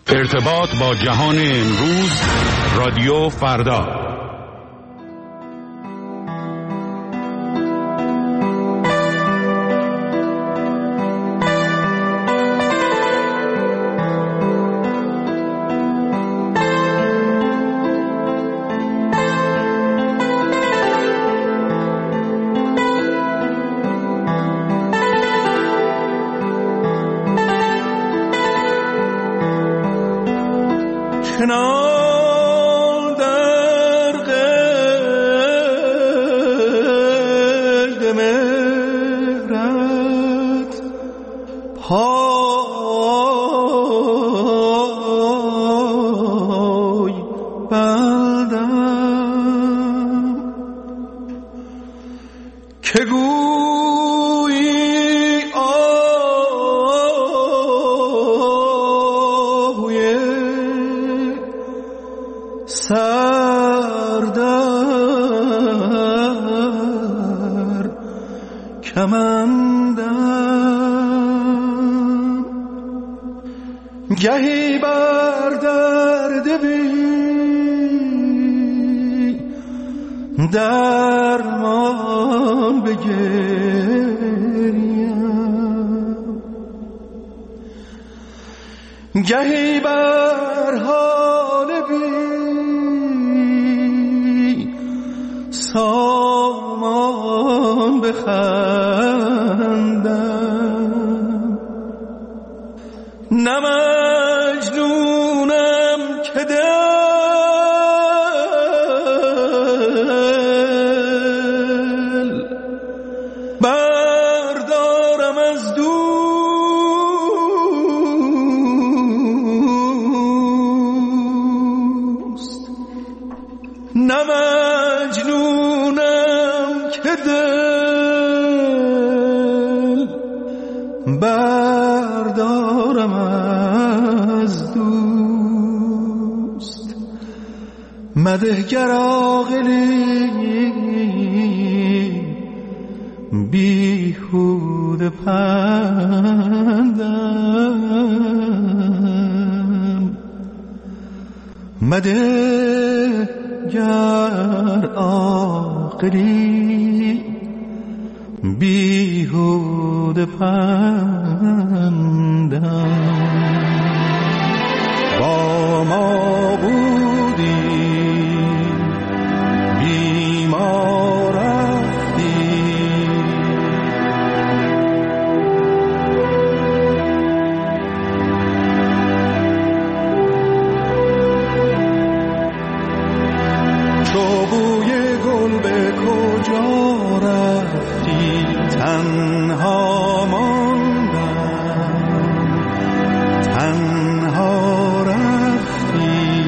ارتباط با جهان امروز، رادیو فردا. گهی بر درد بی درمان بگریم، گهی بر حال بی سامان بخندم. نه مجنونم که دل بردارم از دوست، نه مجنونم که دل بردارم از دوست. مدهگر عاقلی بیهوده پندم، مدهگر عاقلی بیهوده پندم. با ما بودی بی ما رفتی، تو بوی گل به کجا رفتی؟ تنها ماندم، تنها رفتی.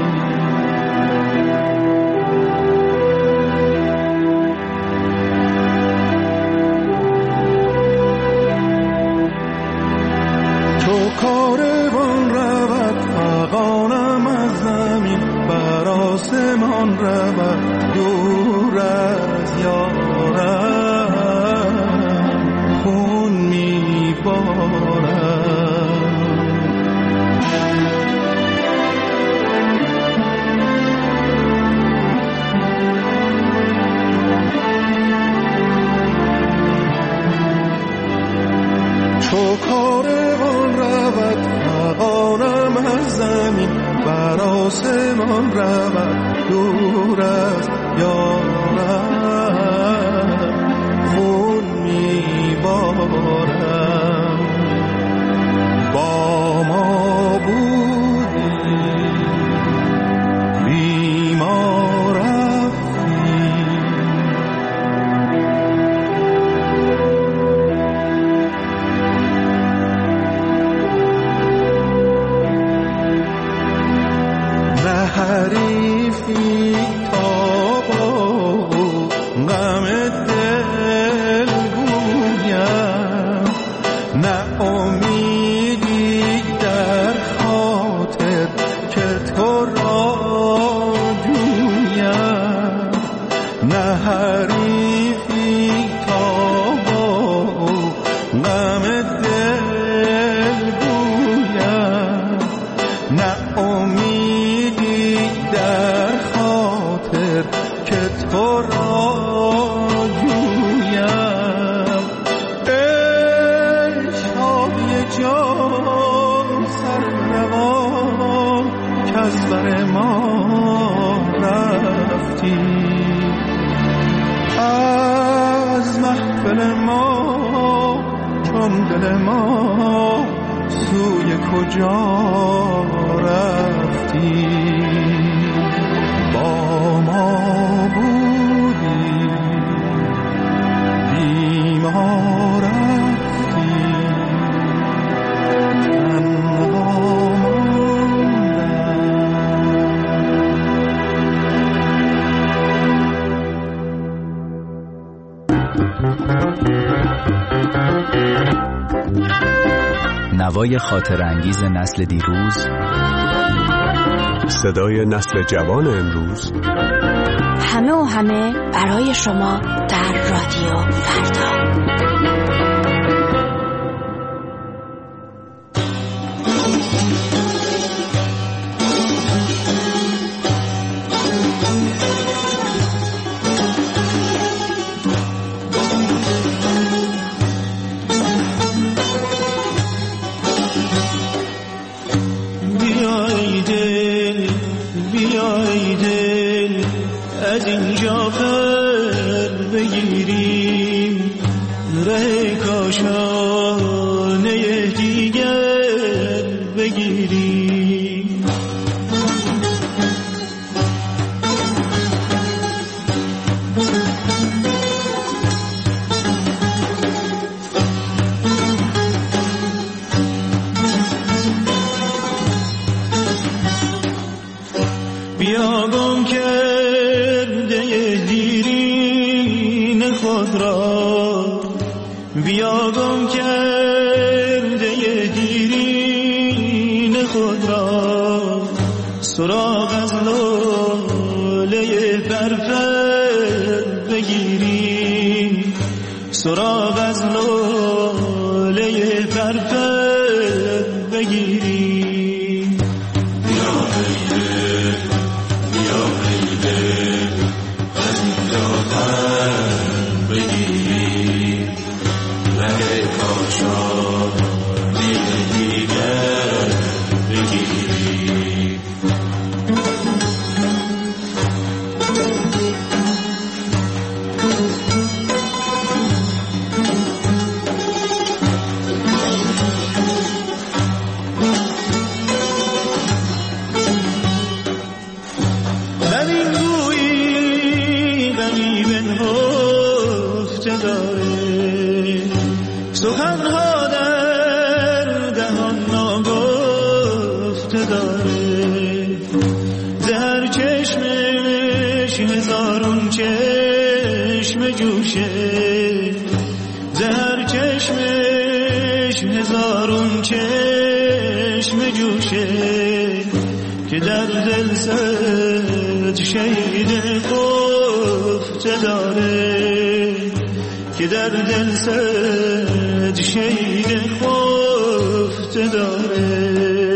تو کاروان رود فغانم از زمین، بر آسمان رود دور از یارم، خون میبارم. تو کاروان رود فغانم از زمین، بر آسمان رود دور از یارم، خون میبارم. با ما بودی بی ما رفتی، نه حریفی تا با غم دل گویم، نه امیدی در خاطر که تو را جویم، نه حریفی تا با غم دل گویم، تو را جویم. ای شادی جان سرنوان که از بر ما رفتی، از محفل ما چون دل ما سوی کجا رفتی. با ما بودی بی ما رفتی، تنها نوای خاطر انگیز نسل دیروز، صدای نسل جوان امروز، همه و همه برای شما در رادیو فردا. از اینجا پر بگیریم، ره کاشانه دیگر بگیریم. بیا گم کرده دیرین خود را، بیا گم کرده دیرین خود را، سراغ از لاله پرپر بگیریم، سراغ از لاله پرپر بگیریم. سخنها در دهان ناگفته داره، در چشمش هزارون چشم جوشه، در چشمش هزارون چشم جوشه، که در دل صد شهید گفته داره، که در دل صد شهید خفته داره.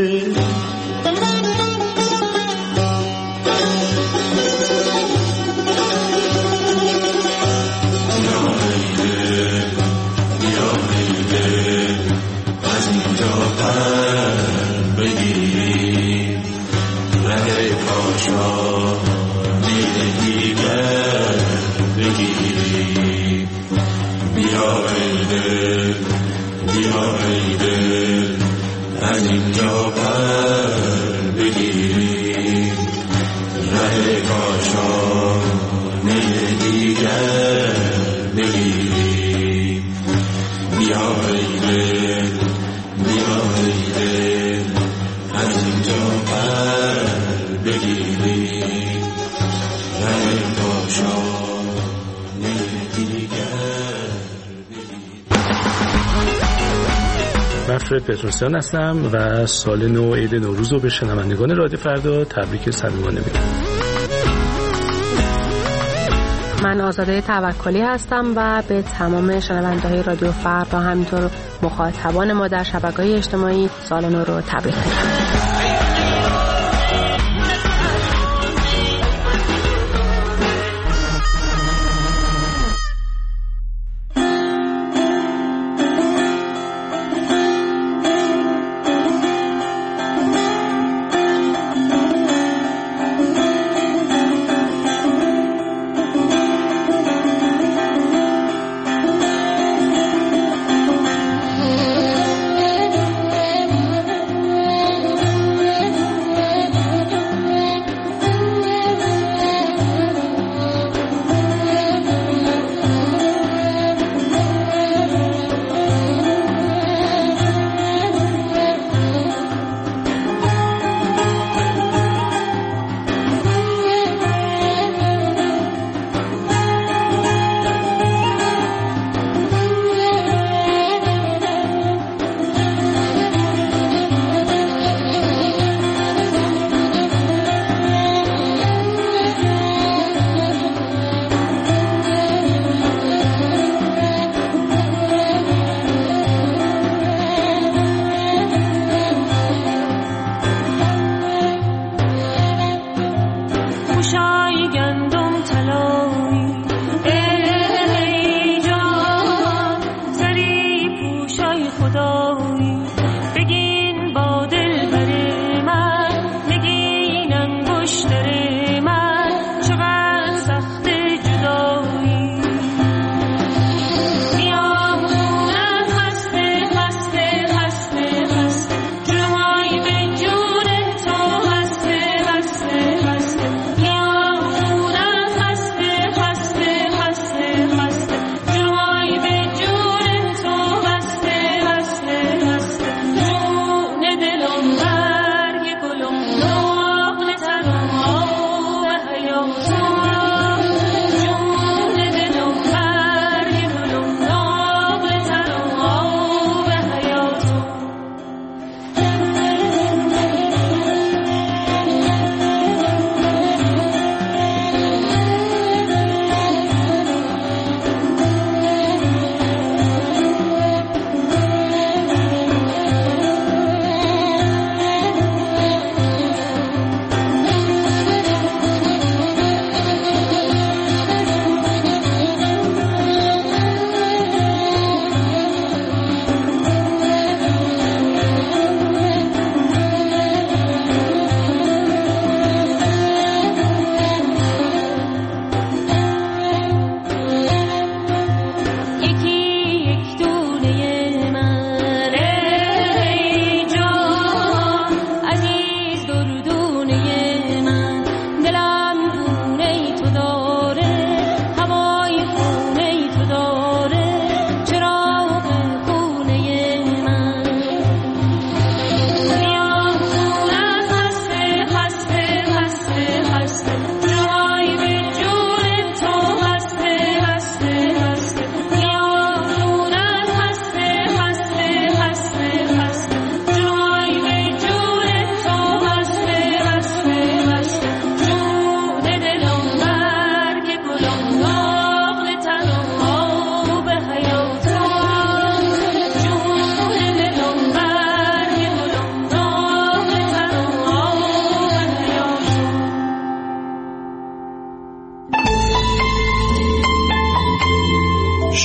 از اینجا پر بگیریم، ره کاشانه دیگر بگیریم. بیا ای دل، بیا ای دل، از اینجا پر بگیریم، ره کاشانه دیگر بگیریم. بیا ای دل، بیا ای دل، از اینجا پر بگیریم، ره کاشانه دیگر. من فرد پتروسیان هستم و سال نو عید نوروز رو به شنوندگان رادیو فردا تبریک صمیمانه میگم. من آزاده توکلی هستم و به تمام شنونده‌های رادیو فردا همینطور مخاطبان ما در شبکه‌های اجتماعی سال نو رو تبریک میگم.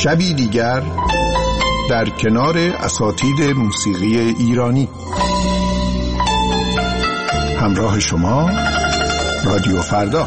شبی دیگر در کنار اساتید موسیقی ایرانی. همراه شما رادیو فردا.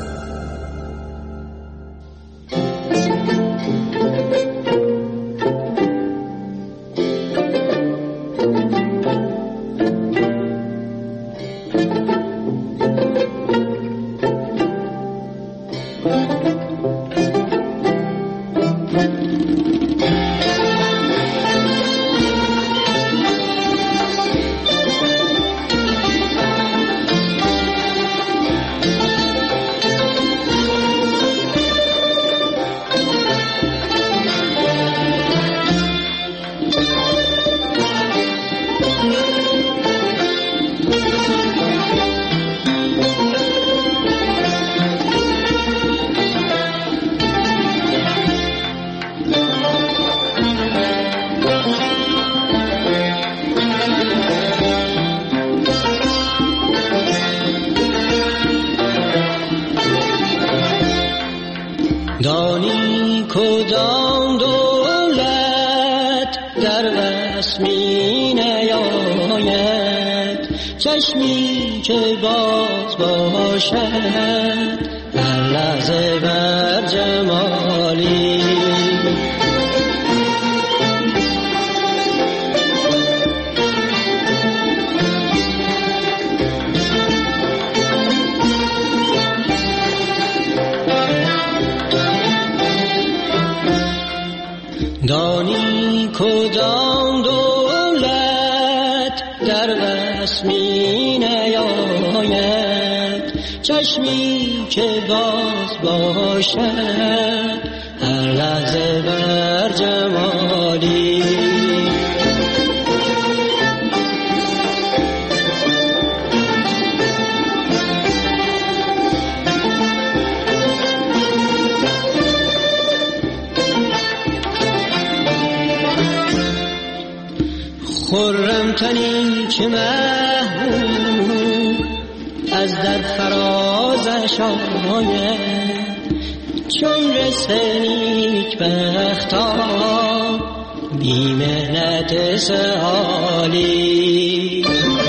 دانی کدام دولت در وسمی نیاید، چشمی که باز باشد هر لحظه بر جمالی. دانی کدام دولت در وسمی نیاید، چشمی که باز باشد هر لحظه بر جمالی. خرم تنی که محبوب از در فرازش آید، چون رسه نیک بختا بی محنت سهالی.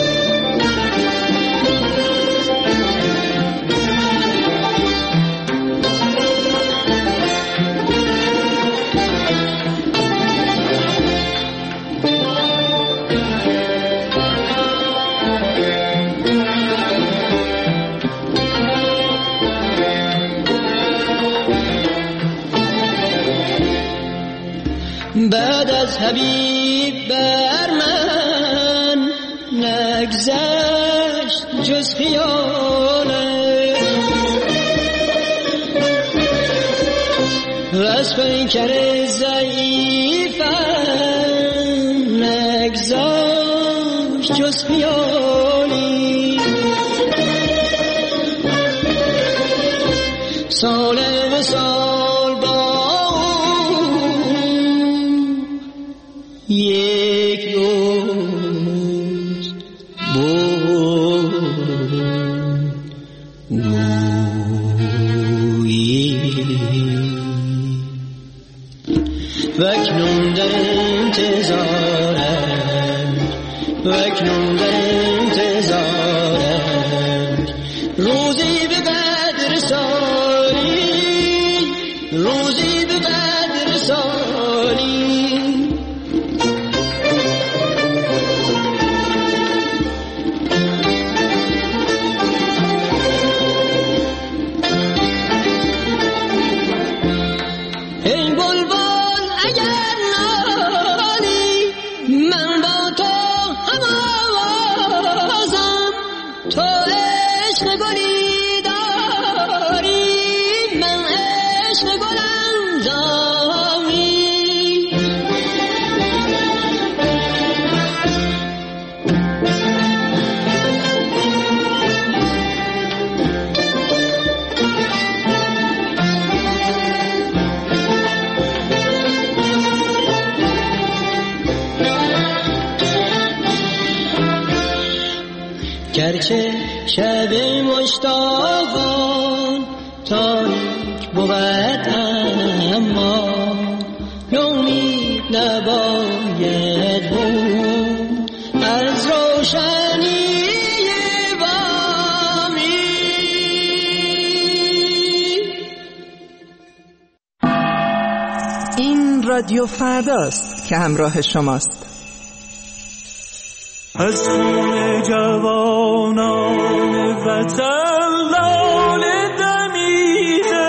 بعد از حبیب بر من نگذشت جز خیالت، و از پیکر ضعیفم نگذشت جز خیالی. سال وصال با یک روز گویی، وکنون در انتظارم، وکنون در انتظارم روزی به قدر رسانی، روزی به قدر رسانی. گرچه شب مشتاقان تاریک بود، اما نباید بود از روشنی بامی. این رادیو فرداست که همراه شماست. از خون جوانان وطن لاله دمیده،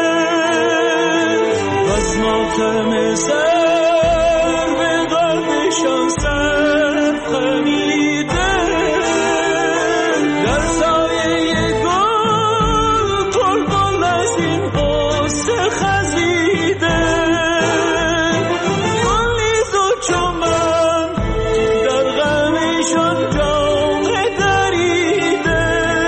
از ماتم سر به قلبشان سر خمیده، در سایه گل بلبل از این قصه خزیده، گلیز و چمن در غمشان جامه دریده.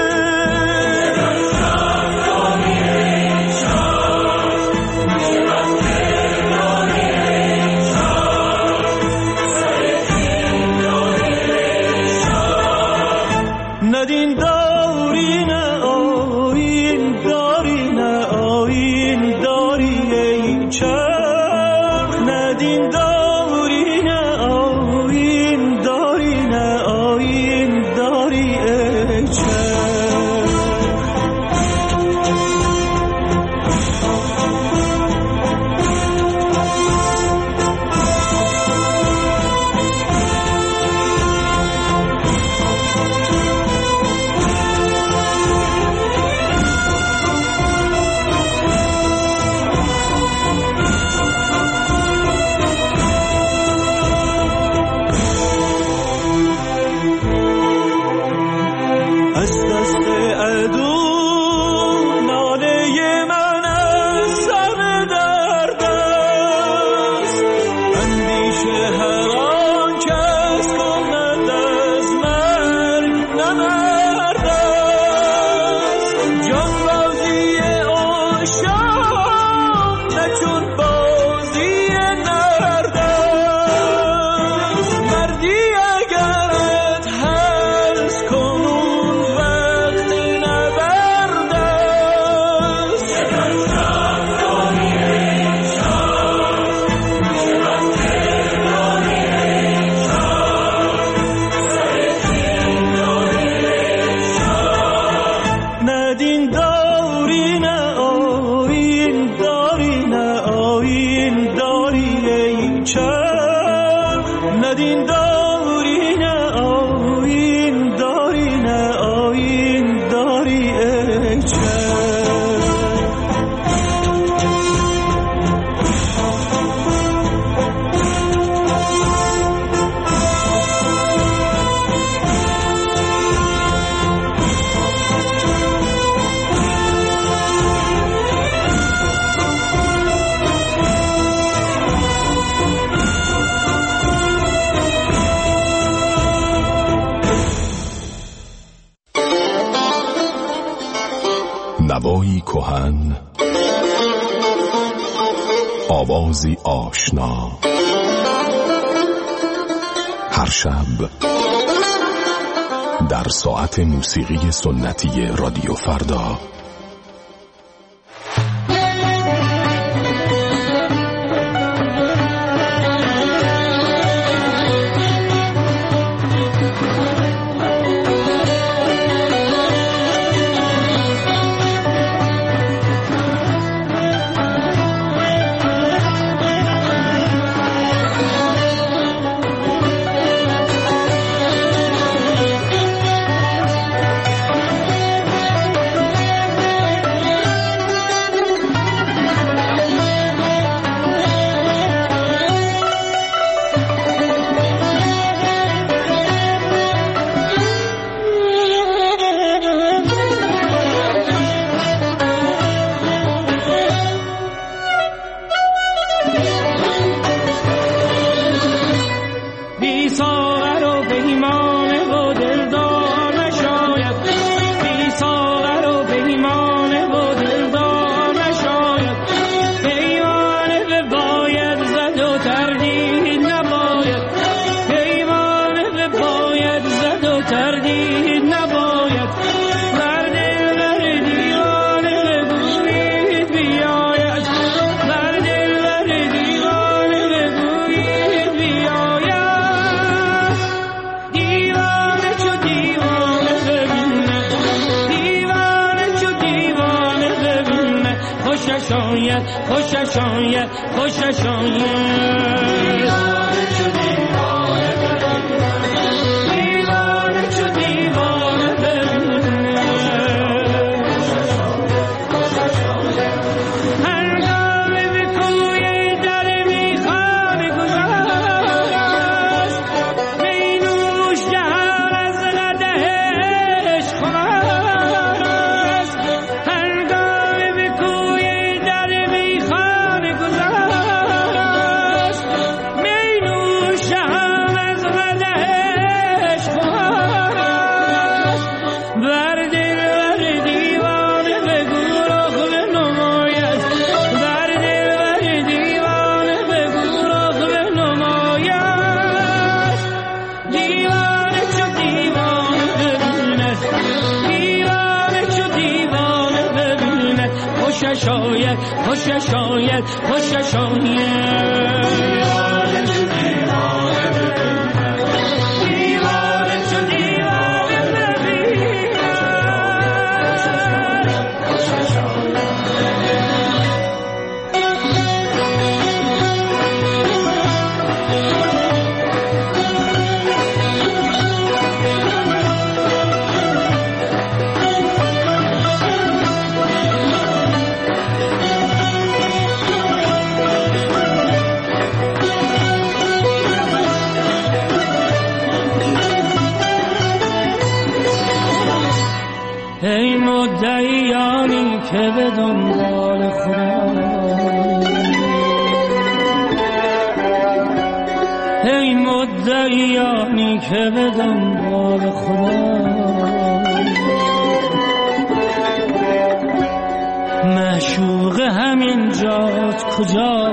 ندین داری نه آیین داری نه آیین داری ای چرخ، ندین داری نه آیین داری نه آیین داری ای چرخ. از دست عدو ناله من از سر درد است، اندیشه هر آن کس کند از مرگ نبرد است. جانبازی عاشق نه چون بازی نرد است، مردی اگرت هست کنون وقت نبرد است. ندین داری نه آیین داری نه آیین داری ای چرخ، ندین داری نه آیین داری نه آیین داری ای چرخ. نوایی کهن، آوازی آشنا، هر شب در ساعت موسیقی سنتی رادیو فردا. شاید خوش شاید خوش شاید خوش شاید خوش شاید ای مدعیانی که به دنبال خدا ای مدعیانی که به دنبال خدا معشوق همین جات کجا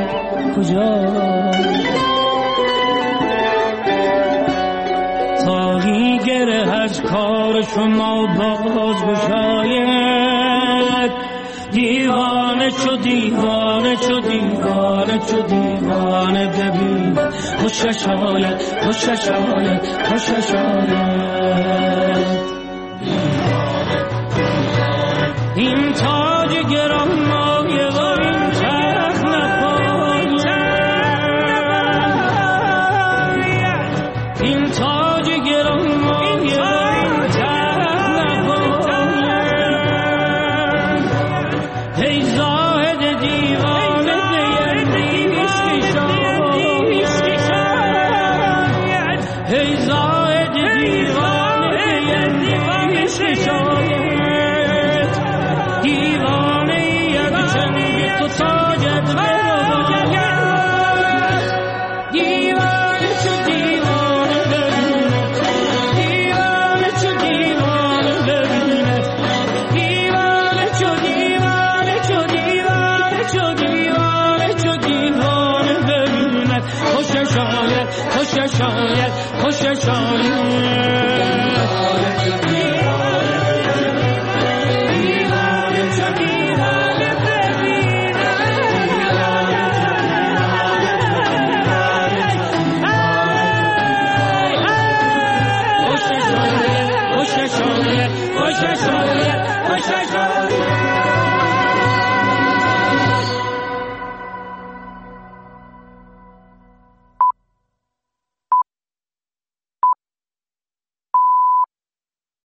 تاقی گره از کار شما باز بشاید دیوانه چو دیوانه چو دیوانه چو دیوانه ببین خوش شاید خوش شاید خوش شاید این تاج گران مایه و این تخت نپاید این تاج گران مایه و این تخت نپاید ای زاهد دیوانه دیندیش شاید ای زاهد دیوانه دیندیش شاید شاید خوش شاید